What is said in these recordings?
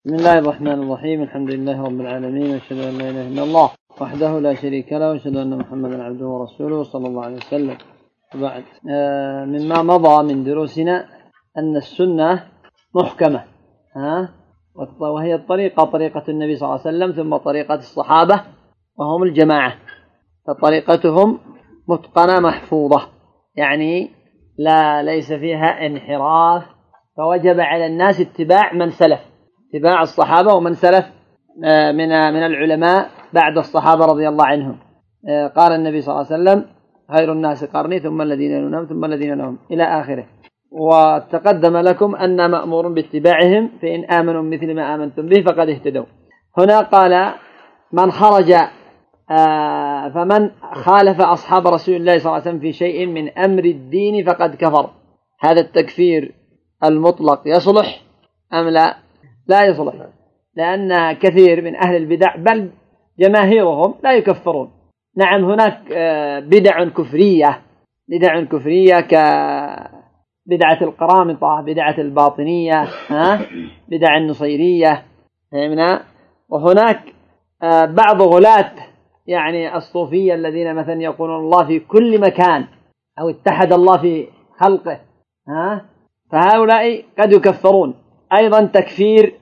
بسم الله الرحمن الرحيم. الحمد لله رب العالمين، واشهد ان لا اله الا الله وحده لا شريك له، واشهد ان محمدا عبده ورسوله صلى الله عليه وسلم. وبعد، مما مضى من دروسنا ان السنه محكمه، وهي طريقه النبي صلى الله عليه وسلم، ثم طريقه الصحابه وهم الجماعه، فطريقتهم متقنه محفوظه، يعني ليس فيها انحراف، فوجب على الناس اتباع من سلف، اتباع الصحابة ومن سلف من العلماء بعد الصحابة رضي الله عنهم. قال النبي صلى الله عليه وسلم: خير الناس قرني ثم الذين يلونهم ثم الذين يلونهم إلى آخره. وتقدم لكم أن مأمور باتباعهم، فإن آمنوا مثل ما آمنتم به فقد اهتدوا. هنا قال: من خرج فمن خالف أصحاب رسول الله صلى الله عليه وسلم في شيء من أمر الدين فقد كفر. هذا التكفير المطلق يصلح أم لا؟ لا يصلح، لأن كثير من أهل البدع بل جماهيرهم لا يكفرون. نعم، هناك بدع كفرية كبدعة القرامطة، بدعة الباطنية، بدع النصيرية، وهناك بعض غلاة يعني الصوفية الذين مثلا يقولون الله في كل مكان أو اتحد الله في خلقه، فهؤلاء قد يكفرون. أيضا تكفير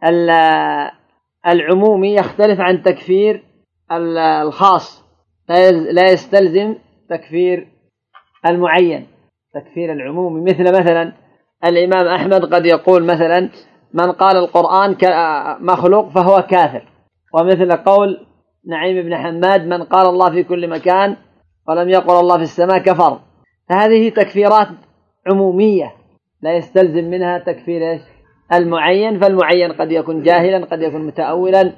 العمومي يختلف عن تكفير الخاص، لا يستلزم تكفير المعين. تكفير العمومي مثلا الإمام أحمد قد يقول مثلا: من قال القرآن مخلوق فهو كافر، ومثل قول نعيم بن حماد: من قال الله في كل مكان ولم يقل الله في السماء كفر. فهذه تكفيرات عمومية لا يستلزم منها تكفير المعين، فالمعين قد يكون جاهلا، قد يكون متأولا.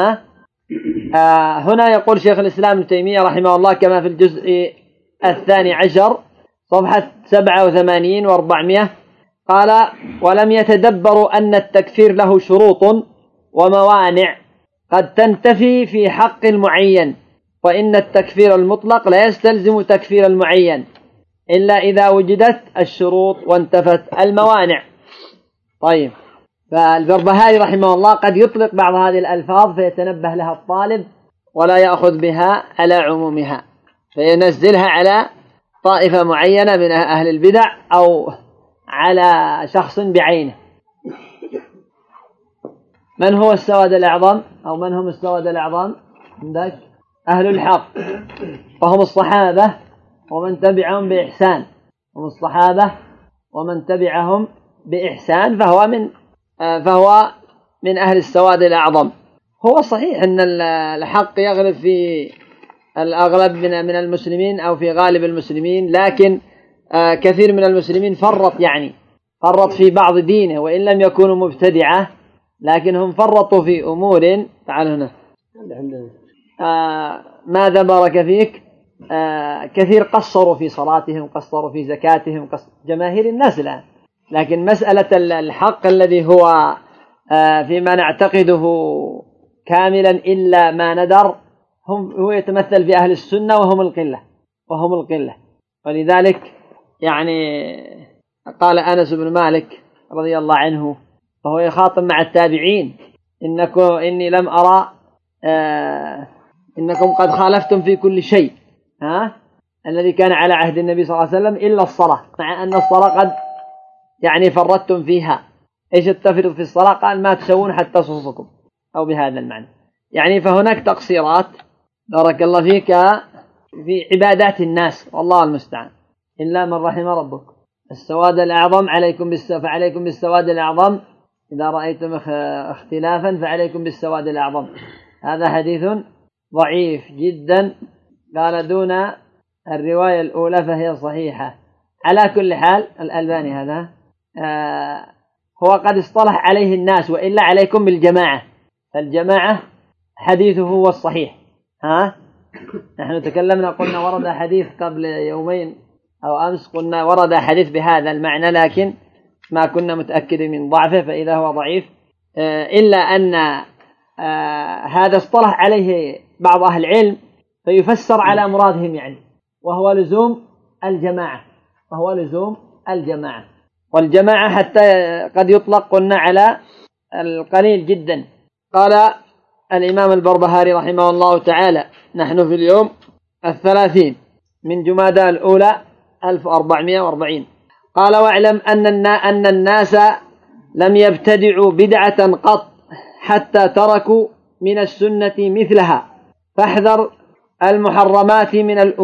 هنا يقول شيخ الإسلام ابن تيمية رحمه الله كما في الجزء 12 صفحة 87 و400، قال: ولم يتدبروا أن التكفير له شروط وموانع قد تنتفي في حق المعين، وإن التكفير المطلق لا يستلزم تكفير المعين إلا إذا وجدت الشروط وانتفت الموانع. طيب، فالبربهاري رحمه الله قد يطلق بعض هذه الألفاظ فيتنبه لها الطالب ولا يأخذ بها على عمومها، فينزلها على طائفة معينة من أهل البدع أو على شخص بعينه. من هو السواد الأعظم أو من هم السواد الأعظم عندك؟ أهل الحق، وهم الصحابة ومن تبعهم بإحسان. هم الصحابة ومن تبعهم بإحسان، فهو من أهل السواد الأعظم. هو صحيح أن الحق يغلب في الأغلب من المسلمين أو في غالب المسلمين، لكن كثير من المسلمين فرط في بعض دينه، وإن لم يكونوا مبتدعة لكنهم فرطوا في أمور. تعال هنا. ماذا بارك فيك؟ كثير قصروا في صلاتهم، قصروا في زكاتهم، جماهير الناس الآن. لكن مسألة الحق الذي هو فيما نعتقده كاملا إلا ما ندر، هو يتمثل في أهل السنة وهم القلة. ولذلك يعني قال أنس بن مالك رضي الله عنه وهو يخاطب مع التابعين: إني لم أرى إنكم قد خالفتم في كل شيء الذي كان على عهد النبي صلى الله عليه وسلم إلا الصلاة، مع أن الصلاة قد فرطتم فيها. إيش التفريط في الصلاة؟ قال: ما تسوون حتى صفوفكم، أو بهذا المعنى. فهناك تقصيرات بارك الله فيك في عبادات الناس، والله المستعان، إلا من رحم ربك. السواد الأعظم فعليكم بالسواد الأعظم، إذا رأيتم اختلافا فعليكم بالسواد الأعظم. هذا حديث ضعيف جدا، قال دون الرواية الأولى فهي صحيحة. على كل حال الألباني هذا هو قد اصطلح عليه الناس، وإلا عليكم بالجماعة، فالجماعة حديثه هو الصحيح. نحن تكلمنا قلنا ورد حديث قبل يومين أو أمس، قلنا ورد حديث بهذا المعنى، لكن ما كنا متأكد من ضعفه، فإذا هو ضعيف. إلا أن هذا اصطلح عليه بعض أهل العلم فيفسر على مرادهم، وهو لزوم الجماعة. والجماعة حتى قد يطلق قلنا على القليل جدا. قال الإمام البربهاري رحمه الله تعالى: نحن في اليوم 30 من جمادى الأولى 1440. قال: واعلم أن الناس لم يبتدعوا بدعة قط حتى تركوا من السنة مثلها، فاحذر المحرمات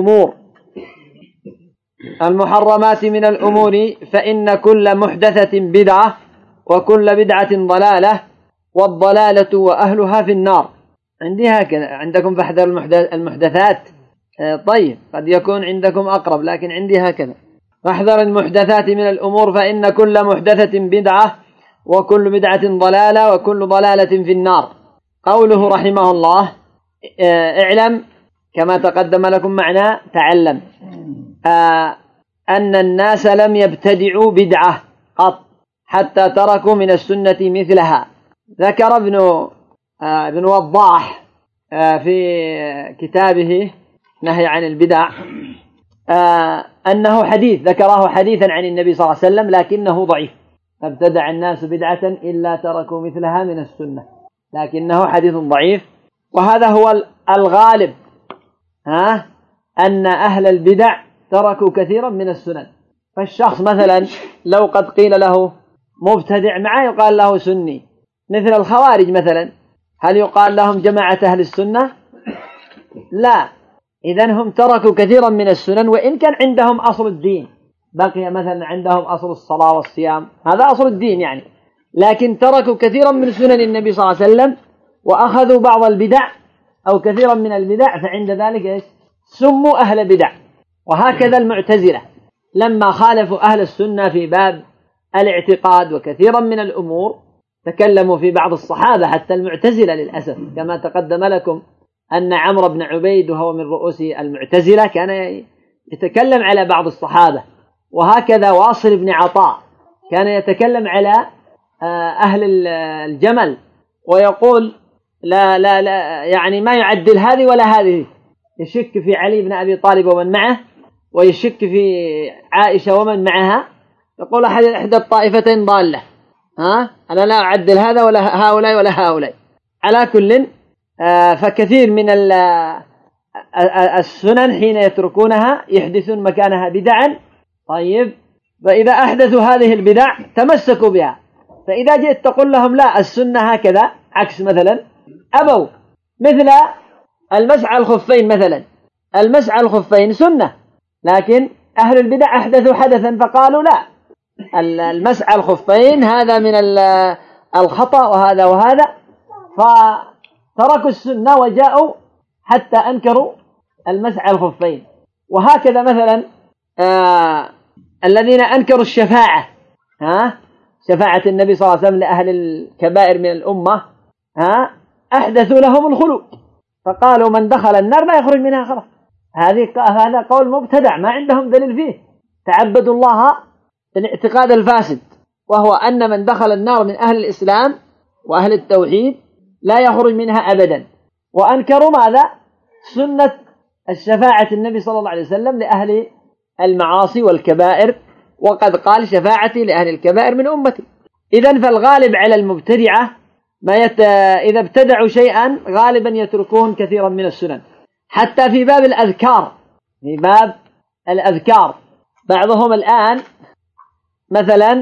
من الأمور فإن كل محدثة بدعة وكل بدعة ضلالة والضلالة وأهلها في النار. عندي هكذا، عندكم فاحذر المحدثات. طيب قد يكون عندكم أقرب، لكن عندي هكذا: فاحذر المحدثات من الأمور فإن كل محدثة بدعة وكل بدعة ضلالة وكل ضلالة في النار. قوله رحمه الله: اعلم، كما تقدم لكم معنى تعلم، أن الناس لم يبتدعوا بدعة قط حتى تركوا من السنة مثلها. ذكر ابن وضاح في كتابه نهي عن البدع أنه حديث، ذكره حديثا عن النبي صلى الله عليه وسلم لكنه ضعيف: ابتدع الناس بدعة إلا تركوا مثلها من السنة، لكنه حديث ضعيف. وهذا هو الغالب، أن أهل البدع تركوا كثيرا من السنن. فالشخص مثلا لو قد قيل له مبتدع معه يقال له سني، مثل الخوارج مثلا، هل يقال لهم جماعة أهل السنة؟ لا. إذن هم تركوا كثيرا من السنن، وإن كان عندهم أصل الدين، بقي مثلا عندهم أصل الصلاة والصيام، هذا أصل الدين يعني، لكن تركوا كثيرا من سنن النبي صلى الله عليه وسلم وأخذوا بعض البدع أو كثيرا من البدع، فعند ذلك سموا أهل بدع. وهكذا المعتزلة لما خالفوا أهل السنة في باب الاعتقاد وكثيرا من الأمور تكلموا في بعض الصحابة، حتى المعتزلة للأسف، كما تقدم لكم أن عمرو بن عبيد وهو من رؤوس المعتزلة كان يتكلم على بعض الصحابة. وهكذا واصل بن عطاء كان يتكلم على أهل الجمل ويقول لا لا لا، يعني ما يعدل هذه ولا هذه، يشك في علي بن أبي طالب ومن معه، ويشك في عائشة ومن معها، يقول إحدى الطائفتين ضالة، أنا لا أعدل هذا ولا هؤلاء ولا هؤلاء. على كل فكثير من السنن حين يتركونها يحدثون مكانها بدعا. طيب، فإذا أحدثوا هذه البدع تمسكوا بها، فإذا جئت تقول لهم لا السنة هكذا عكس مثلا أبوا. مثل المسح على الخفين مثلا، المسح على الخفين سنة، لكن أهل البدع أحدثوا حدثا فقالوا لا، المسح على الخفين هذا من الخطأ وهذا، فتركوا السنة وجاءوا حتى أنكروا المسح على الخفين. وهكذا مثلا الذين أنكروا الشفاعة، شفاعة النبي صلى الله عليه وسلم لأهل الكبائر من الأمة، أحدثوا لهم الخلود، فقالوا من دخل النار ما يخرج منها خلاص. هذا قول مبتدع ما عندهم دليل فيه، تعبدوا الله بالاعتقاد الفاسد، وهو أن من دخل النار من أهل الإسلام وأهل التوحيد لا يخرج منها أبدا. وأنكروا ماذا؟ سنة الشفاعة النبي صلى الله عليه وسلم لأهل المعاصي والكبائر، وقد قال شفاعتي لأهل الكبائر من أمتي. إذن فالغالب على المبتدعة إذا ابتدعوا شيئا غالبا يتركون كثيرا من السنن. حتى في باب الأذكار، بعضهم الآن مثلا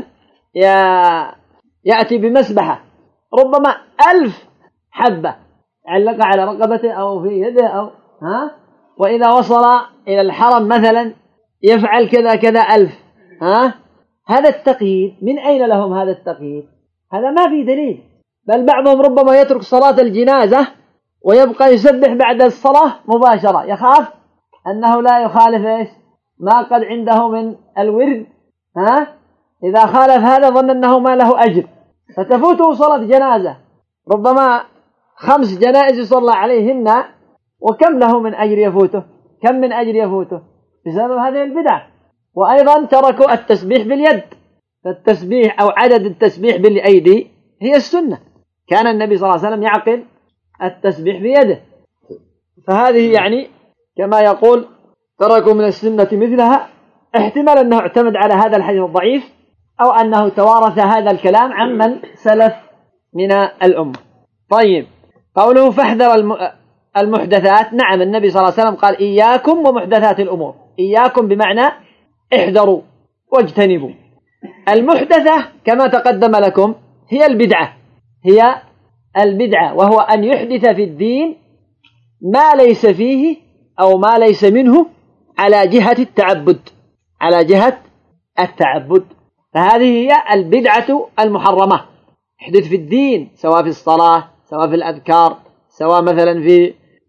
يأتي بمسبحة ربما 1000 حبة علق على رقبته أو في يده وإذا وصل إلى الحرم مثلا يفعل كذا كذا 1000. هذا التقييد من أين لهم هذا التقييد؟ هذا ما في دليل. بل بعضهم ربما يترك صلاة الجنازة ويبقى يسبح بعد الصلاة مباشرة، يخاف أنه لا يخالف ما قد عنده من الورد. إذا خالف هذا ظن أنه ما له أجر، فتفوته صلاة جنازة، ربما 5 جنائز يصلى عليهن، وكم له من أجر يفوته؟ كم من أجر يفوته بسبب هذه البدعة؟ وأيضا تركوا التسبيح باليد، فالتسبيح أو عدد التسبيح بالأيدي هي السنة، كان النبي صلى الله عليه وسلم يعقل التسبيح بيده. فهذه يعني كما يقول تركوا من السنة مثلها، احتمال أنه اعتمد على هذا الحديث الضعيف، أو أنه توارث هذا الكلام عمن سلف من الأمة. طيب، قوله فاحذر المحدثات، نعم النبي صلى الله عليه وسلم قال إياكم ومحدثات الأمور، إياكم بمعنى احذروا واجتنبوا. المحدثة كما تقدم لكم هي البدعة، هي البدعة، وهو أن يحدث في الدين ما ليس فيه أو ما ليس منه على جهة التعبد، على جهة التعبد، فهذه هي البدعة المحرمة. يحدث في الدين سواء في الصلاة، سواء في الأذكار، سواء مثلا في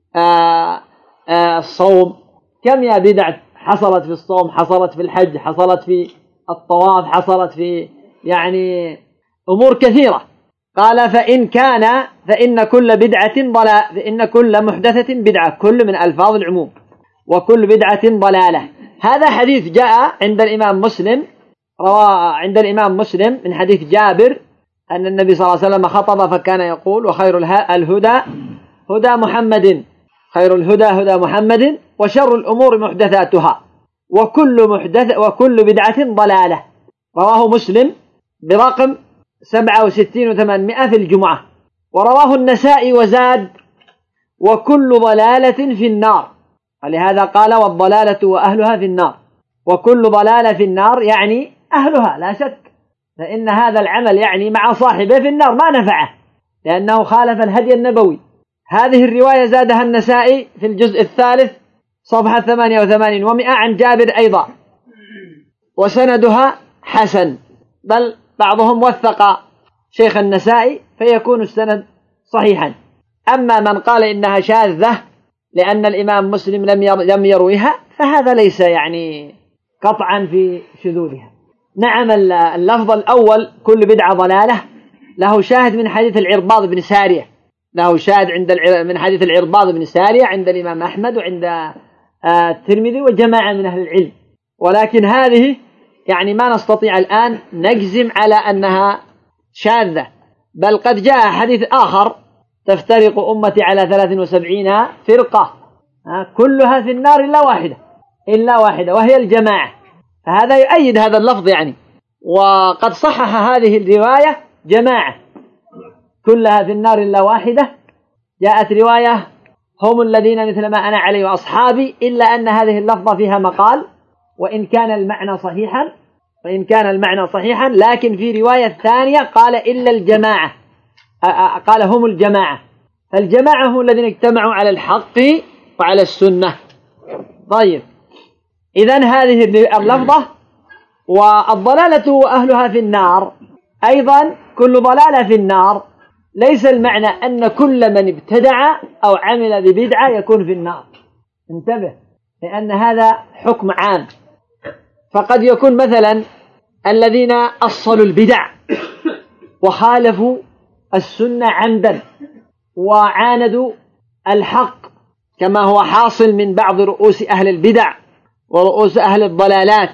الصوم. كم يا بدعة حصلت في الصوم، حصلت في الحج، حصلت في الطواف، حصلت في يعني أمور كثيرة. قال فإن كل بدعة ضلالة، فإن كل محدثة بدعة، كل من ألفاظ العموم، وكل بدعة ضلالة. هذا حديث جاء عند الإمام مسلم، رواه عند الإمام مسلم من حديث جابر أن النبي صلى الله عليه وسلم خطب فكان يقول وخير الهدى هدى محمد، خير الهدى هدى محمد، وشر الأمور محدثاتها، وكل بدعة ضلالة. رواه مسلم برقم 67 و800 في الجمعة. ورواه النسائي وزاد وكل ضلالة في النار، ولهذا قال والضلالة وأهلها في النار. وكل ضلالة في النار يعني أهلها لا شك، فإن هذا العمل يعني مع صاحبه في النار ما نفعه لأنه خالف الهدي النبوي. هذه الرواية زادها النسائي في الجزء الثالث صفحة 88 و100 عن جابر أيضا، وسندها حسن، بل بعضهم وثق شيخ النسائي فيكون السند صحيحا. أما من قال إنها شاذة لأن الإمام مسلم لم يرويها فهذا ليس يعني قطعا في شذوذها. نعم اللفظ الأول كل بدعة ضلالة له شاهد من حديث العرباض بن سارية، له شاهد من حديث العرباض بن سارية عند الإمام أحمد وعند الترمذي وجماعة من أهل العلم، ولكن هذه يعني ما نستطيع الآن نجزم على أنها شاذة، بل قد جاء حديث آخر تفترق أمتي على 73 فرقة كلها في النار إلا واحدة وهي الجماعة، فهذا يؤيد هذا اللفظ يعني. وقد صحح هذه الرواية جماعة كلها في النار إلا واحدة. جاءت رواية هم الذين مثل ما أنا عليه وأصحابي، إلا أن هذه اللفظة فيها مقال وإن كان المعنى صحيحا، لكن في رواية ثانية قال إلا الجماعة، قال هم الجماعة، فالجماعة هم الذين اجتمعوا على الحق وعلى السنة. طيب، إذن هذه اللفظة. والضلالة وأهلها في النار أيضا كل ضلالة في النار، ليس المعنى أن كل من ابتدع أو عمل ببدعة يكون في النار، انتبه، لأن هذا حكم عام. فقد يكون مثلا الذين أصلوا البدع وخالفوا السنة عمدا وعاندوا الحق كما هو حاصل من بعض رؤوس أهل البدع ورؤوس أهل الضلالات،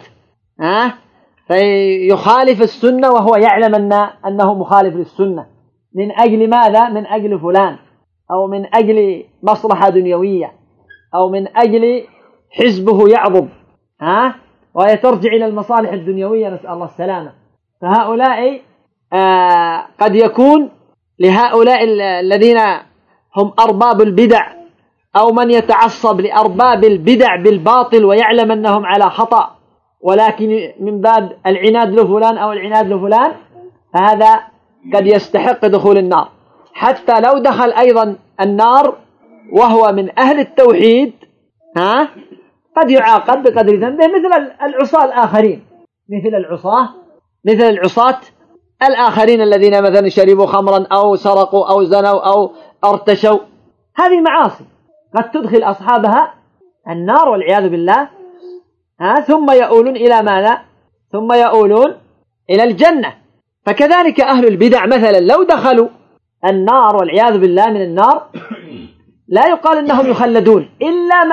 فيخالف السنة وهو يعلم أنه مخالف للسنة من أجل ماذا؟ من أجل فلان، أو من أجل مصلحة دنيوية، أو من أجل حزبه يعظم، وهي ترجع إلى المصالح الدنيوية، نسأل الله السلامة. فهؤلاء قد يكون لهؤلاء الذين هم أرباب البدع أو من يتعصب لأرباب البدع بالباطل ويعلم أنهم على خطأ، ولكن من باب العناد لفلان أو العناد لفلان، فهذا قد يستحق دخول النار. حتى لو دخل أيضا النار وهو من أهل التوحيد قد يعاقب بقدر ذنبه مثل العصاة الآخرين، مثل العصاة الآخرين الذين مثلا شربوا خمرا أو سرقوا أو زنوا أو ارتشوا. هذه معاصي قد تدخل أصحابها النار والعياذ بالله، ثم يؤولون إلى ماذا؟ ثم يؤولون إلى الجنة. فكذلك أهل البدع مثلا لو دخلوا النار والعياذ بالله من النار لا يقال أنهم يخلدون إلا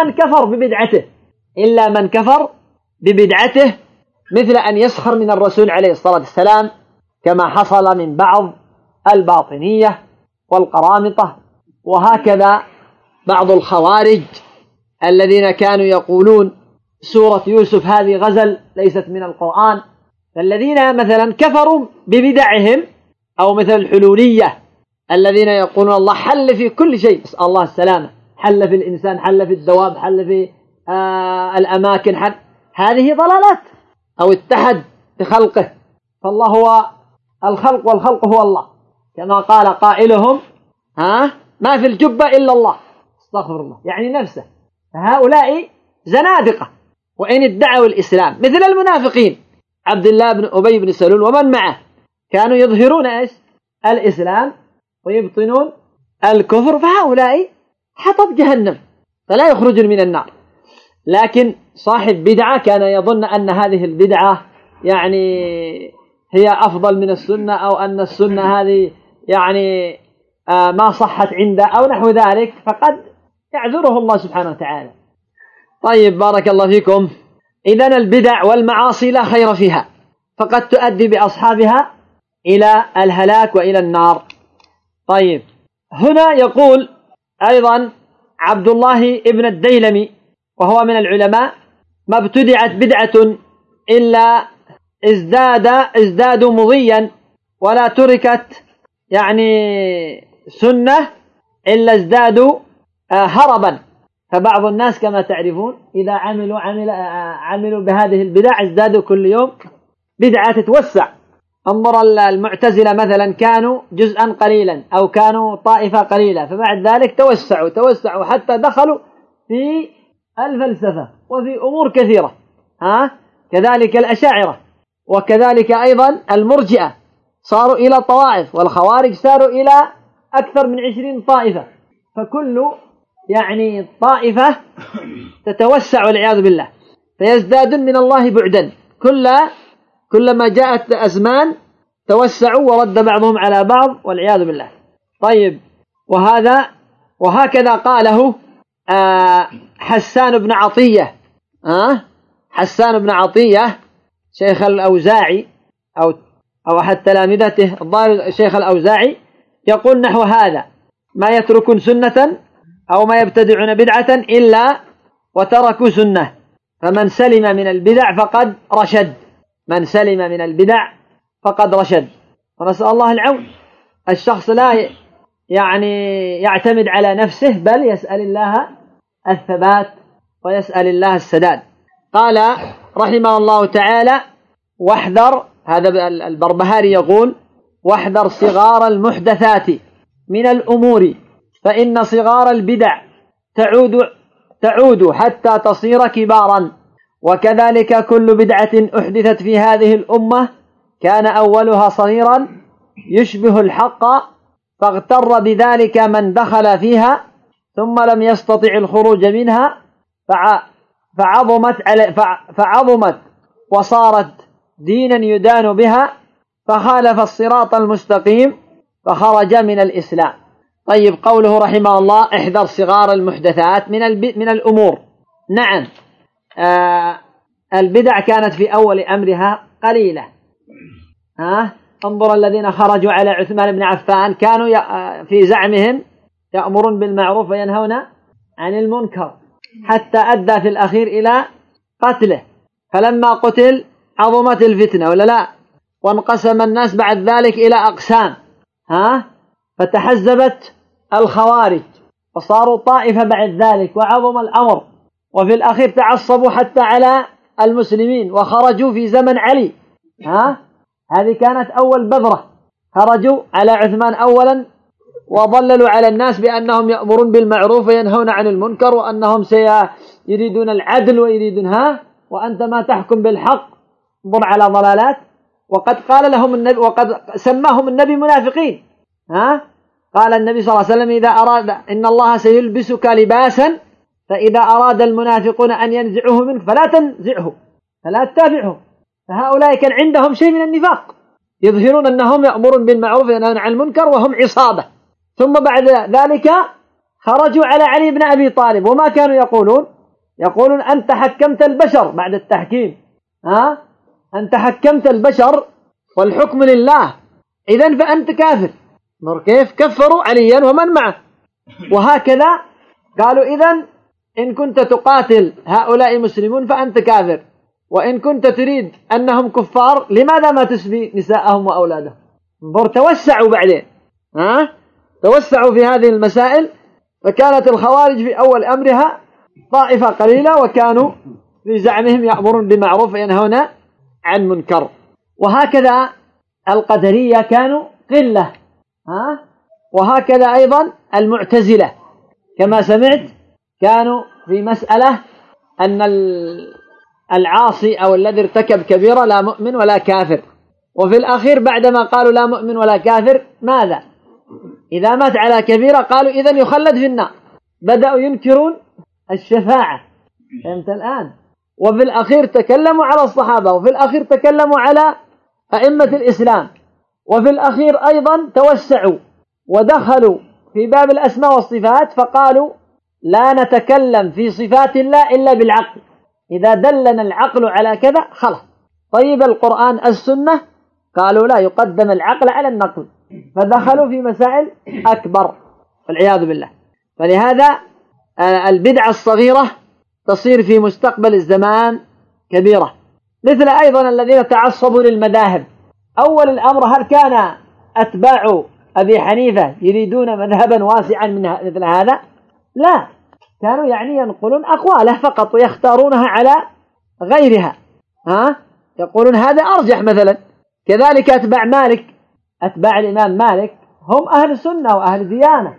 من كفر ببدعته، مثل أن يسخر من الرسول عليه الصلاة والسلام كما حصل من بعض الباطنية والقرامطة، وهكذا بعض الخوارج الذين كانوا يقولون سورة يوسف هذه غزل ليست من القرآن، الذين مثلا كفروا ببدعهم، أو مثل الحلولية الذين يقولون الله حل في كل شيء، نسأل الله السلامة، حل في الإنسان، حل في الدواب، حل في الأماكن، حل. هذه ضلالات. أو اتحد بخلقه، فالله هو الخلق والخلق هو الله، كما قال قائلهم ما في الجبة إلا الله، استغفر الله، يعني نفسه. فهؤلاء زنادقة وإن ادعوا الإسلام، مثل المنافقين عبد الله بن أبي بن سلول ومن معه، كانوا يظهرون الإسلام ويبطنون الكفر، فهؤلاء حطب جهنم فلا يخرجون من النار. لكن صاحب بدعة كان يظن أن هذه البدعة يعني هي أفضل من السنة، أو أن السنة هذه يعني ما صحت عنده أو نحو ذلك، فقد يعذره الله سبحانه وتعالى. طيب، بارك الله فيكم. إذن البدع والمعاصي لا خير فيها، فقد تؤدي بأصحابها إلى الهلاك وإلى النار. طيب، هنا يقول أيضا عبد الله ابن الديلمي وهو من العلماء: ما ابتدعت بدعة إلا ازدادوا مضيا، ولا تركت يعني سنة إلا ازدادوا هربا. فبعض الناس كما تعرفون إذا عملوا بهذه البدع ازدادوا كل يوم بدعة تتوسع. انظر المعتزلة مثلا، كانوا جزءا قليلا أو كانوا طائفة قليلة، فبعد ذلك توسعوا حتى دخلوا في الفلسفة وفي أمور كثيرة. كذلك الأشاعرة، وكذلك أيضا المرجئة صاروا إلى طوائف، والخوارج صاروا إلى أكثر من 20 طائفة. فكل يعني طائفة تتوسع والعياذ بالله، فيزدادون من الله بعدا. كلما جاءت أزمان توسعوا ورد بعضهم على بعض والعياذ بالله. طيب، وهكذا قاله حسان بن عطية. حسان بن عطية شيخ الأوزاعي أو أحد تلامذته الظاهر شيخ الأوزاعي، يقول نحو هذا: ما يتركون سنة أو ما يبتدعون بدعة إلا وتركوا سنة، فمن سلم من البدع فقد رشد. من سلم من البدع فقد رشد. ونسأل الله العون. الشخص لا يعني يعتمد على نفسه، بل يسأل الله الثبات ويسأل الله السداد. قال رحمه الله تعالى: واحذر، هذا البربهاري يقول: واحذر صغار المحدثات من الأمور، فإن صغار البدع تعود حتى تصير كبارا. وكذلك كل بدعة أحدثت في هذه الأمة كان أولها صغيرا يشبه الحق، فاغتر بذلك من دخل فيها ثم لم يستطع الخروج منها، فعظمت وصارت دينا يدان بها، فخالف الصراط المستقيم فخرج من الإسلام. طيب، قوله رحمه الله: احذر صغار المحدثات من الأمور. نعم، البدع كانت في أول أمرها قليلة. انظر الذين خرجوا على عثمان بن عفان، كانوا في زعمهم يأمرون بالمعروف وينهون عن المنكر، حتى أدى في الأخير إلى قتله. فلما قتل عظمت الفتنة ولا لا، وانقسم الناس بعد ذلك إلى أقسام، فتحزبت الخوارج وصاروا طائفة بعد ذلك، وعظم الأمر، وفي الأخير تعصبوا حتى على المسلمين وخرجوا في زمن علي. هذه كانت أول بذرة، خرجوا على عثمان أولا وضللوا على الناس بأنهم يأمرون بالمعروف وينهون عن المنكر، وأنهم سيريدون العدل ويريدون وأنت ما تحكم بالحق، انظر على ضلالات. وقد قال لهم النبي، وقد سماهم النبي منافقين. قال النبي صلى الله عليه وسلم: إذا أراد إن الله سيلبسك لباسا، فإذا أراد المنافقون أن ينزعوه منك فلا تنزعه، فلا تتابعه. فهؤلاء كان عندهم شيء من النفاق، يظهرون أنهم يأمرون بالمعروف وينهون عن المنكر وهم عصابة. ثم بعد ذلك خرجوا على علي بن أبي طالب، وما كانوا يقولون أنت حكمت البشر بعد التحكيم. أنت حكمت البشر والحكم لله، إذن فأنت كافر. نور كيف كفروا عليا ومن معه. وهكذا قالوا: إذن إن كنت تقاتل هؤلاء مسلمون فأنت كافر، وإن كنت تريد أنهم كفار لماذا ما تسبي نساءهم وأولادهم؟ انظر، توسعوا بعدين. توسعوا في هذه المسائل، فكانت الخوارج في أول أمرها طائفة قليلة، وكانوا في زعمهم يأمرون بمعروف وينهون عن منكر. وهكذا القدرية كانوا قلة، وهكذا أيضا المعتزلة كما سمعت كانوا في مسألة أن العاصي أو الذي ارتكب كبيرة لا مؤمن ولا كافر، وفي الأخير بعدما قالوا لا مؤمن ولا كافر ماذا؟ إذا مات على كبيرة قالوا إذن يخلد في النار، بدأوا ينكرون الشفاعة. فهمت الآن؟ وفي الأخير تكلموا على الصحابة، وفي الأخير تكلموا على أئمة الإسلام، وفي الأخير أيضا توسعوا ودخلوا في باب الأسماء والصفات، فقالوا لا نتكلم في صفات الله إلا بالعقل، إذا دلنا العقل على كذا خلاص. طيب القرآن السنة قالوا لا، يقدم العقل على النقل، فدخلوا في مسائل أكبر والعياذ بالله. فلهذا البدعة الصغيرة تصير في مستقبل الزمان كبيرة. مثل أيضا الذين تعصبوا للمذاهب. أول الأمر هل كان أتباع أبي حنيفة يريدون مذهبا واسعا من مثل هذا؟ لا، كانوا يعني ينقلون أقواله فقط ويختارونها على غيرها، يقولون هذا أرجح مثلا. كذلك أتباع مالك، أتباع الإمام مالك هم أهل سنة وأهل ديانة،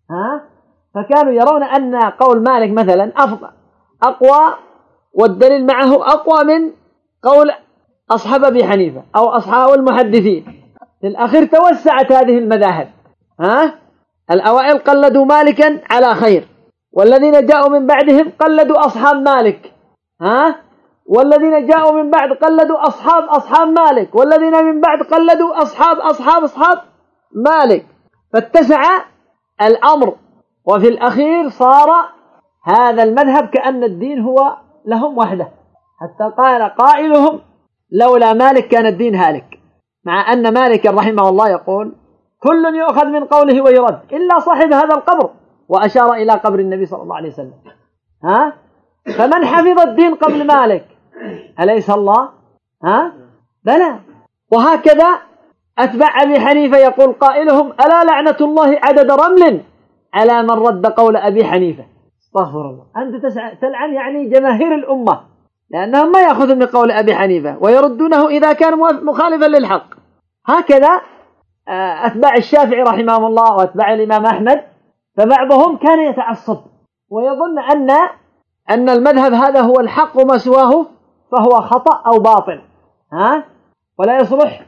فكانوا يرون أن قول مالك مثلا أقوى، والدليل معه أقوى من قول أصحاب أبي حنيفة أو أصحاب المحدثين. في الأخير توسعت هذه المذاهب، الأوائل قلدوا مالكا على خير، والذين جاءوا من بعدهم قلدوا أصحاب مالك، والذين جاءوا من بعد قلدوا أصحاب مالك، والذين من بعد قلدوا أصحاب مالك، فاتسع الأمر. وفي الأخير صار هذا المذهب كأن الدين هو لهم وحده، حتى قال قائلهم لولا مالك كان الدين هالك، مع أن مالك رحمه الله يقول كل يؤخذ من قوله ويرد إلا صاحب هذا القبر، وأشار إلى قبر النبي صلى الله عليه وسلم. فمن حفظ الدين قبل مالك أليس الله؟ بلى. وهكذا أتبع أبي حنيفة يقول قائلهم ألا لعنة الله عدد رمل على من رد قول أبي حنيفة. استغفر الله، أنت تلعن يعني جماهير الأمة، لأنهم ما يأخذون من قول أبي حنيفة ويردونه إذا كان مخالفا للحق. هكذا أتباع الشافعي رحمه الله وأتباع الإمام أحمد، فبعضهم كان يتعصب ويظن أن المذهب هذا هو الحق وما سواه فهو خطأ أو باطل، ولا يصلح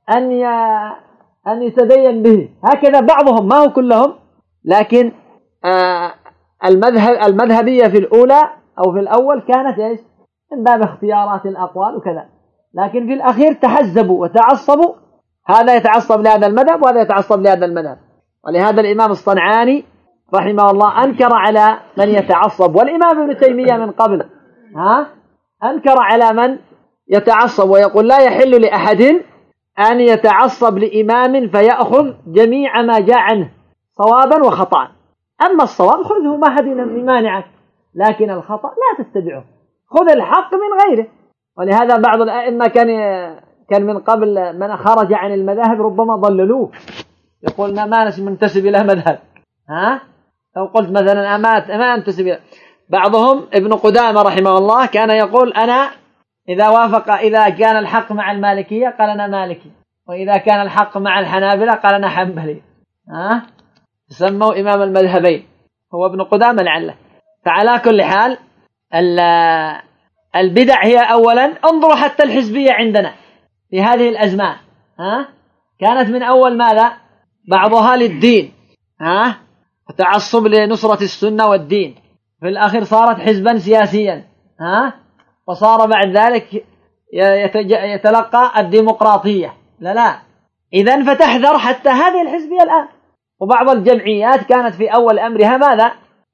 أن يتدين به. هكذا بعضهم، ما هو كلهم، لكن المذهبية في الأولى أو في الأول كانت إيش؟ من باب اختيارات الأقوال وكذا، لكن في الأخير تحزبوا وتعصبوا، هذا يتعصب لهذا المذهب وهذا يتعصب لهذا المذهب. ولهذا الإمام الصنعاني رحمه الله أنكر على من يتعصب، والإمام ابن تيمية من قبل أنكر على من يتعصب، ويقول لا يحل لأحد أن يتعصب لإمام فيأخذ جميع ما جاء عنه صوابا وخطأ. أما الصواب خذه ما حد يمانعك، لكن الخطأ لا تتبعه، خذ الحق من غيره. ولهذا بعض الأئمة كان من قبل من خرج عن المذاهب ربما ضللوه، يقول ما منتسب إلى مذهب، لو قلت مثلا ما أنتسب إلى. بعضهم ابن قدامة رحمه الله كان يقول أنا إذا كان الحق مع المالكية قال أنا مالكي، وإذا كان الحق مع الحنابلة قال أنا حنبلي، سموا إمام المذهبين هو ابن قدامة لعله. فعلى كل حال البدع هي أولا، انظروا حتى الحزبية عندنا في هذه الأزمان كانت من أول ماذا؟ بعضها للدين، تعصب لنصرة السنة والدين، في الآخر صارت حزبا سياسيا، وصار بعد ذلك يتلقى الديمقراطية. لا إذن فتحذر حتى هذه الحزبية الآن. وبعض الجمعيات كانت في أول أمرها ماذا؟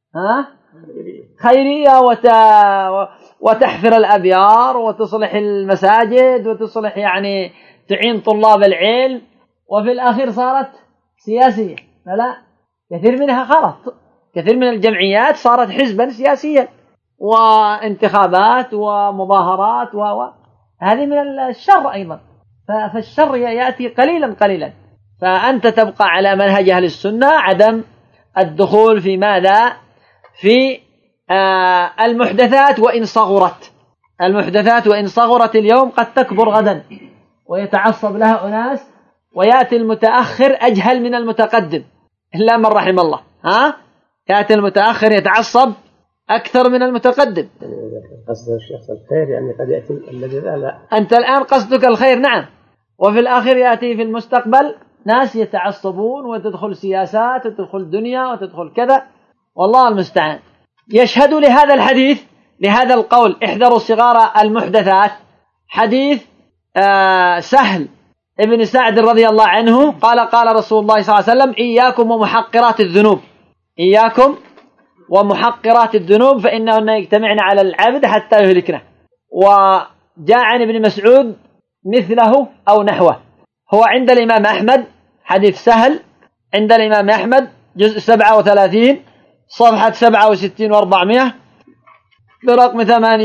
خيرية وتحفر الأبيار وتصلح المساجد وتصلح يعني تعين طلاب العلم، وفي الأخير صارت سياسية. لا، كثير منها خلط، كثير من الجمعيات صارت حزبا سياسيا وانتخابات ومظاهرات هذه من الشر أيضا. فالشر يأتي قليلا قليلا. فأنت تبقى على منهج أهل السنة، عدم الدخول في ماذا؟ في المحدثات وإن صغرت. المحدثات وإن صغرت اليوم قد تكبر غدا ويتعصب لها أناس، ويأتي المتأخر أجهل من المتقدم إلا من رحم الله. يأتي المتأخر يتعصب أكثر من المتقدم. قصد الشيخ الخير يعني قد يأتي الذي لا. أنت الآن قصدك الخير، نعم، وفي الآخر يأتي في المستقبل ناس يتعصبون وتدخل سياسات وتدخل دنيا وتدخل كذا، والله المستعان. يشهد لهذا الحديث، لهذا القول احذروا صغار المحدثات، حديث سهل ابن سعد رضي الله عنه قال قال رسول الله صلى الله عليه وسلم: إياكم ومحقرات الذنوب، إياكم ومحقرات الذنوب فإنهن يجتمعن على العبد حتى يهلكنه. وجاء عن ابن مسعود مثله أو نحوه، هو عند الإمام أحمد، حديث سهل عند الإمام أحمد جزء 37 صفحة 67 و400 برقم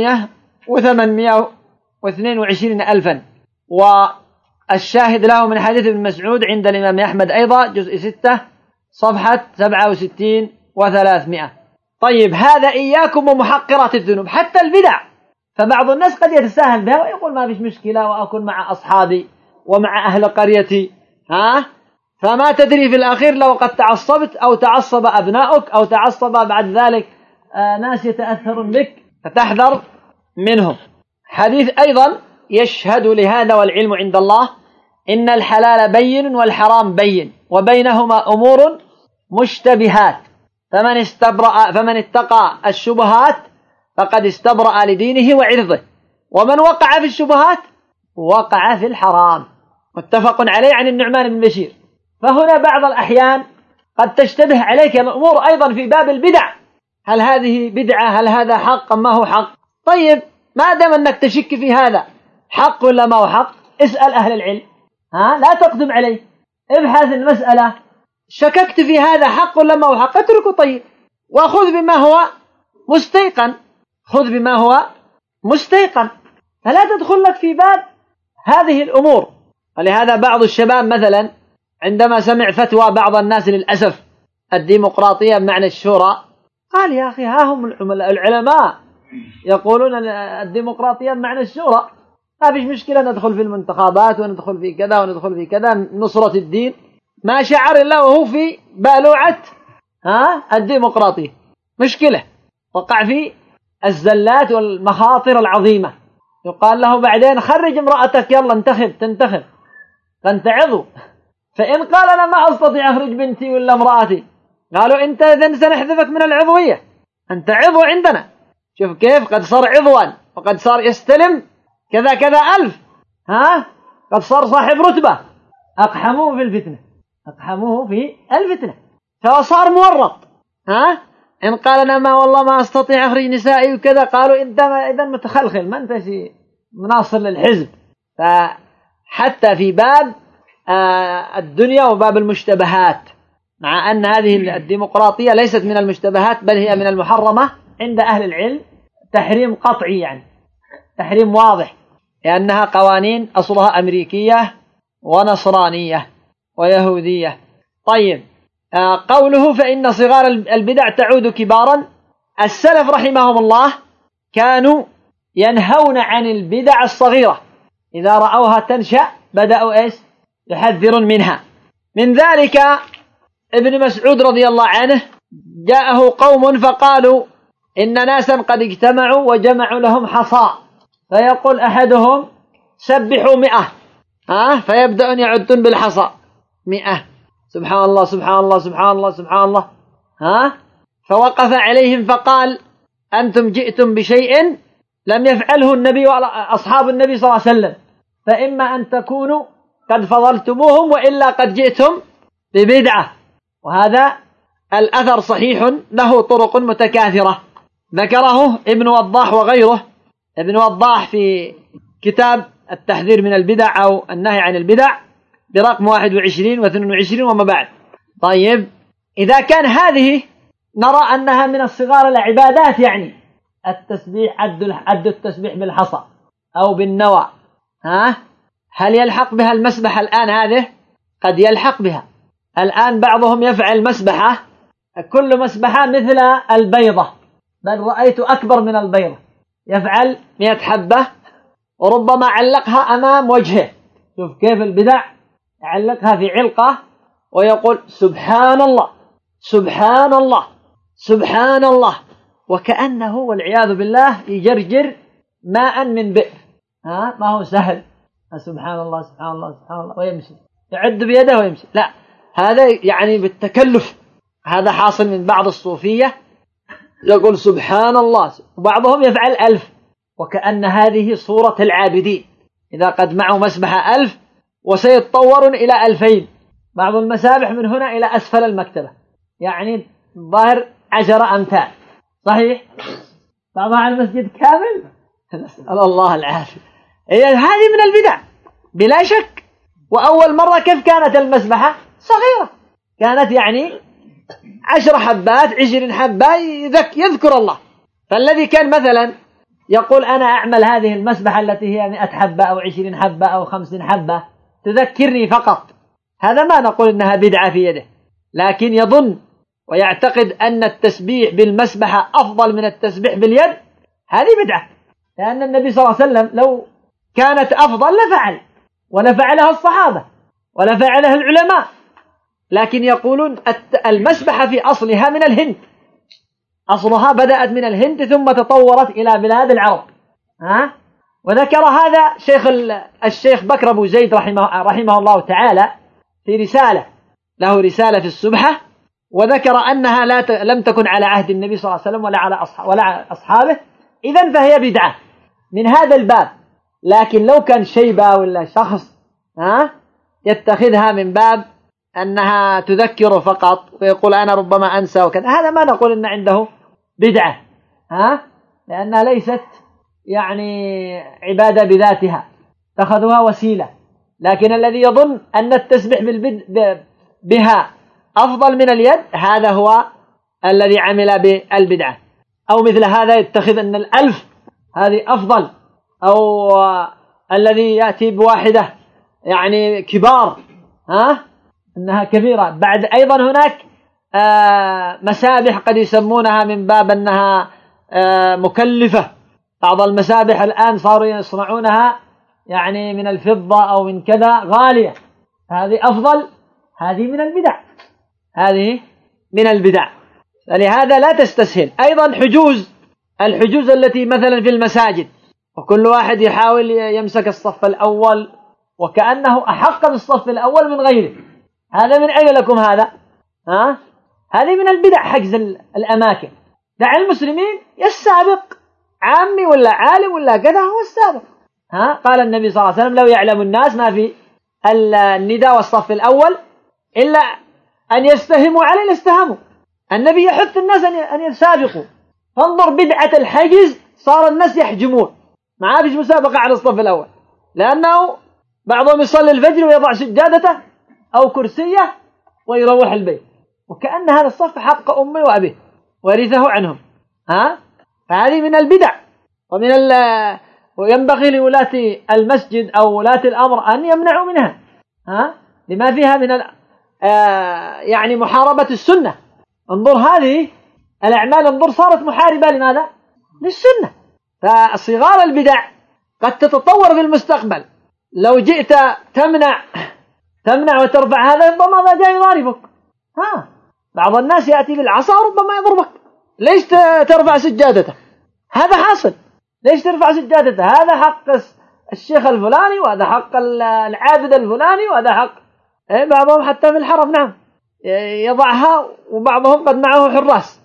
822 ألفا. والشاهد له من حديث ابن مسعود عند الإمام أحمد أيضا جزء 6 صفحة 67 و300. طيب، هذا إياكم ومحقرات الذنوب، حتى البدع. فبعض الناس قد يتساهل بها ويقول ما فيش مشكلة وأكون مع أصحابي ومع أهل قريتي، فما تدري في الأخير لو قد تعصبت أو تعصب أبنائك أو تعصب بعد ذلك ناس يتأثرون بك، فتحذر منهم. حديث أيضا يشهد لهذا والعلم عند الله: إن الحلال بين والحرام بين وبينهما أمور مشتبهات، فمن اتقى الشبهات فقد استبرأ لدينه وعرضه، ومن وقع في الشبهات وقع في الحرام. متفق عليه عن النعمان بن بشير. فهنا بعض الأحيان قد تشتبه عليك الأمور أيضا في باب البدع، هل هذه بدعة؟ هل هذا حق أم ما هو حق؟ طيب، ما دام أنك تشك في هذا حق ولا ما هو حق، اسأل أهل العلم، لا تقدم عليه، ابحث المسألة، شككت في هذا حق ولا ما هو حق، اتركه. طيب، وخذ بما هو مستيقن، خذ بما هو مستيقن، فلا تدخل لك في باب هذه الأمور. ولهذا بعض الشباب مثلا عندما سمع فتوى بعض الناس للأسف الديمقراطية بمعنى الشورى، قال: يا أخي، ها هم العلماء يقولون الديمقراطية بمعنى الشورى، ما فيش مشكلة ندخل في المنتخبات وندخل في كذا وندخل في كذا نصرة الدين. ما شعر إلا وهو في بالوعة الديمقراطية، مشكلة، وقع في الزلات والمخاطر العظيمة. يقال له بعدين: خرج امرأتك، يلا تنتخب فانت عضو. فإن قال: أنا ما أستطيع أخرج بنتي ولا امرأتي، قالوا: أنت إذن سنحذفك من العضوية، أنت عضو عندنا. شوف كيف قد صار عضوا وقد صار يستلم كذا كذا ألف، قد صار صاحب رتبة. أقحموه في الفتنة، أقحموه في الفتنة، فصار مورط. إن قال: أنا ما والله ما أستطيع أخرج نسائي وكذا، قالوا: أنت إذن متخلخل، ما أنت مناصر للحزب. فحتى في باب الدنيا وباب المشتبهات، مع أن هذه الديمقراطية ليست من المشتبهات بل هي من المحرمة عند أهل العلم، تحريم قطعي، يعني تحريم واضح، لأنها قوانين أصلها أمريكية ونصرانية ويهودية. طيب، قوله: فإن صغار البدع تعود كبارا. السلف رحمهم الله كانوا ينهون عن البدع الصغيرة، إذا رأوها تنشأ بدأوا يحذرون منها. من ذلك ابن مسعود رضي الله عنه جاءه قوم فقالوا: إن ناسا قد اجتمعوا وجمعوا لهم حصى، فيقول أحدهم: سبحوا 100، فيبدأون يعدون بالحصى 100، سبحان الله سبحان الله سبحان الله سبحان الله، فوقف عليهم فقال: أنتم جئتم بشيء لم يفعله النبي وأصحاب النبي صلى الله عليه وسلم، فإما أن تكونوا قد فضلتموهم وإلا قد جئتم ببدعة. وهذا الأثر صحيح له طرق متكاثرة، ذكره ابن وضاح وغيره، ابن وضاح في كتاب التحذير من البدع أو النهي عن البدع برقم 21 و22 وما بعد. طيب، إذا كان هذه نرى أنها من الصغار العبادات، يعني التسبيح، عد التسبيح بالحصى أو بالنوى، هل يلحق بها المسبح الآن؟ هذه قد يلحق بها. الآن بعضهم يفعل مسبحة، كل مسبحة مثل البيضة، بل رأيت أكبر من البيضة، يفعل 100 حبة وربما علقها أمام وجهه. شوف كيف البدع، يعلقها في علقة ويقول سبحان الله سبحان الله سبحان الله، وكأنه والعياذ بالله يجرجر ماء من بئر. ما هو سهل، سبحان الله سبحان الله سبحان الله ويمشي، يعد بيده ويمشي، لا، هذا يعني بالتكلف. هذا حاصل من بعض الصوفية، يقول سبحان الله، وبعضهم يفعل 1000، وكأن هذه صورة العابدين إذا قد معه مسبحة 1000 وسيتطور إلى 2000. بعض المسابح من هنا إلى أسفل المكتبة، يعني ظاهر 10 أمثال، صحيح؟ بعضها على المسجد كامل، نسأل الله العافية. هذه من البدع بلا شك. وأول مرة كيف كانت المسبحة؟ صغيرة، كانت يعني 10 حبات 20 حبة يذكر الله. فالذي كان مثلا يقول أنا أعمل هذه المسبحة التي هي 100 حبة أو 20 حبة أو 50 حبة تذكرني فقط، هذا ما نقول إنها بدعة في يده، لكن يظن ويعتقد أن التسبيح بالمسبحة أفضل من التسبيح باليد، هذه بدعة. لأن النبي صلى الله عليه وسلم لو كانت أفضل لفعل، ولفعلها الصحابة ولفعلها العلماء، لكن يقولون المسبحة في أصلها من الهند، أصلها بدأت من الهند ثم تطورت إلى بلاد العرب. وذكر هذا الشيخ بكر أبو زيد رحمه الله تعالى في رسالة له، رسالة في السبحة، وذكر أنها لم تكن على عهد النبي صلى الله عليه وسلم ولا على أصحابه، إذن فهي بدعة من هذا الباب. لكن لو كان شيبة ولا شخص يتخذها من باب أنها تذكر فقط ويقول أنا ربما أنسى وكذا، هذا ما نقول إن عنده بدعة، لأنها ليست يعني عبادة بذاتها، اتخذوها وسيلة. لكن الذي يظن أن التسبيح بها أفضل من اليد، هذا هو الذي عمل بالبدعة. أو مثل هذا يتخذ أن 1000 هذه أفضل، أو الذي يأتي بواحدة يعني كبار أنها كبيرة. بعد أيضا هناك مسابح قد يسمونها من باب أنها مكلفة، بعض المسابح الآن صاروا يصنعونها يعني من الفضة أو من كذا غالية، هذه أفضل، هذه من البدع، هذه من البدع. فلهذا لا تستسهل. أيضا الحجوز التي مثلا في المساجد، وكل واحد يحاول يمسك الصف الأول وكأنه أحق بالصف الأول من غيره، هذا من أين لكم هذا؟ هذه من البدع، حجز الأماكن. دع المسلمين يسابق، عامي ولا عالم ولا كذا هو السابق. قال النبي صلى الله عليه وسلم لو يعلم الناس ما في النداء والصف الأول إلا أن يستهموا عليه لاستهموا. النبي يحث الناس أن يسابقوا. فانظر بدعة الحجز، صار الناس يحجمون، ما فيش مسابقة على الصف الأول، لأنه بعضهم يصلي الفجر ويضع سجادته أو كرسيه ويروح البيت، وكأن هذا الصف حق أمي وأبيه ورثه عنهم. فهذه من البدع وينبغي لولاة المسجد أو ولاة الأمر أن يمنعوا منها، لما فيها من يعني محاربة السنة. انظر هذه الأعمال، انظر صارت محاربة لماذا؟ للسنة. فصغار البدع قد تتطور في المستقبل، لو جئت تمنع وترفع هذا ربما ما جاء يضاربك. بعض الناس يأتي بالعصا ربما يضربك، ليش ترفع سجادته؟ هذا حاصل، ليش ترفع سجادته؟ هذا حق الشيخ الفلاني، وهذا حق العابد الفلاني، وهذا حق بعضهم حتى في الحرم نعم يضعها، وبعضهم قد معه حراس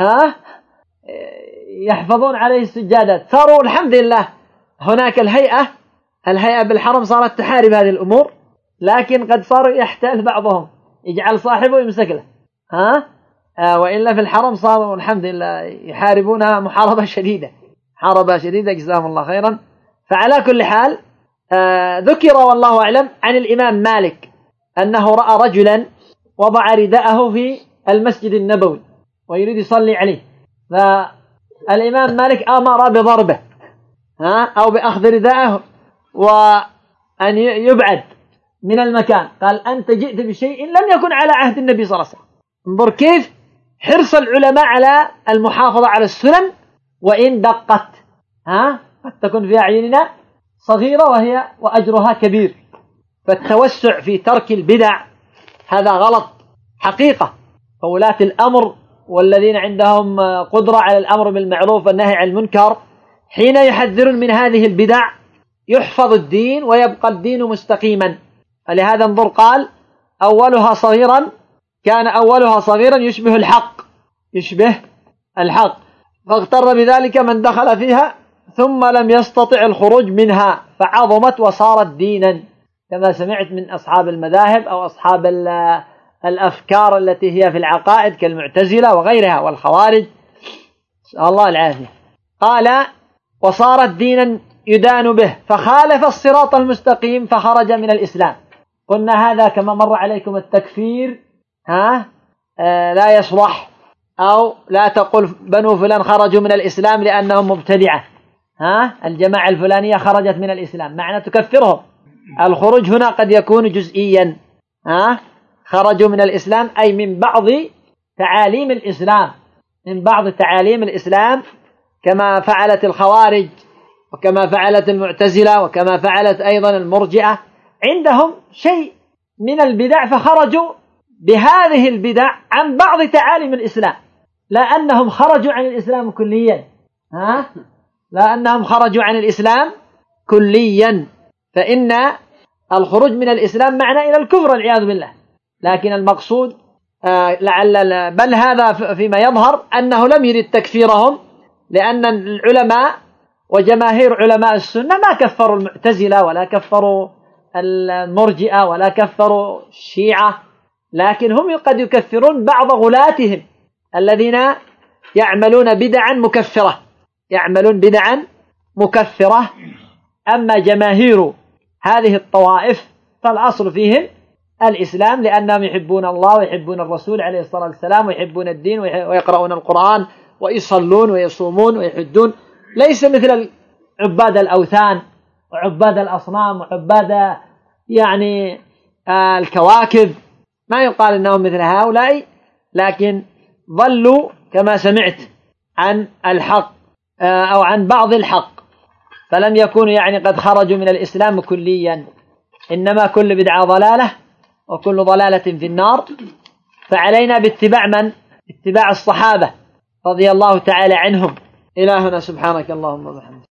يحفظون عليه السجادات. صاروا الحمد لله هناك الهيئة بالحرم صارت تحارب هذه الأمور، لكن قد صاروا يحتال بعضهم يجعل صاحبه يمسك له وإلا في الحرم صاروا الحمد لله يحاربونها محاربة شديدة جزاهم الله خيرا. فعلى كل حال ذكر والله أعلم عن الإمام مالك أنه رأى رجلا وضع رداءه في المسجد النبوي ويريد يصلي عليه، فالإمام مالك أمر بضربه أو بأخذ رداءه وأن يبعد من المكان، قال أنت جئت بشيء لم يكن على عهد النبي صلى الله عليه وسلم. انظر كيف حرص العلماء على المحافظة على السنن وإن دقت، قد تكون في أعيننا صغيرة وأجرها كبير. فالتوسع في ترك البدع هذا غلط حقيقة. فولاة الأمر والذين عندهم قدرة على الأمر بالمعروف والنهي عن المنكر حين يحذرون من هذه البدع يحفظ الدين ويبقى الدين مستقيما. ولهذا انظر قال كان أولها صغيرا يشبه الحق فاغتر بذلك من دخل فيها ثم لم يستطع الخروج منها فعظمت وصارت دينا، كما سمعت من أصحاب المذاهب أو أصحاب الأفكار التي هي في العقائد كالمعتزلة وغيرها والخوارج، الله العافية. قال وصارت دينا يدان به فخالف الصراط المستقيم فخرج من الإسلام. قلنا هذا كما مر عليكم التكفير لا يصلح، أو لا تقول بنو فلان خرجوا من الإسلام لأنهم مبتدعة، الجماعة الفلانية خرجت من الإسلام، معنى تكفرهم. الخروج هنا قد يكون جزئيا، خرجوا من الإسلام أي من بعض تعاليم الإسلام كما فعلت الخوارج وكما فعلت المعتزلة وكما فعلت أيضا المرجئة، عندهم شيء من البدع فخرجوا بهذه البدع عن بعض تعاليم الإسلام، لا أنهم خرجوا عن الإسلام كليا، فإن الخروج من الإسلام معنى إلى الكفر والعياذ بالله. لكن المقصود بل هذا فيما يظهر أنه لم يرد تكفيرهم، لأن العلماء وجماهير علماء السنة ما كفروا المعتزلة ولا كفروا المرجئة ولا كفروا الشيعة، لكن هم قد يكفرون بعض غلاتهم الذين يعملون بدعا مكفرة. أما جماهير هذه الطوائف فالأصل فيهم الإسلام، لأنهم يحبون الله ويحبون الرسول عليه الصلاة والسلام ويحبون الدين ويقرؤون القرآن ويصلون ويصومون ويحجون، ليس مثل عباد الأوثان وعباد الأصنام وعباد الكواكب، ما يقال إنهم مثل هؤلاء، لكن ضلوا كما سمعت عن الحق أو عن بعض الحق، فلم يكونوا قد خرجوا من الإسلام كليا، إنما كل بدعة ضلالة وكل ضلالة في النار. فعلينا اتباع الصحابة رضي الله تعالى عنهم. إلهنا سبحانك اللهم وبحمدك.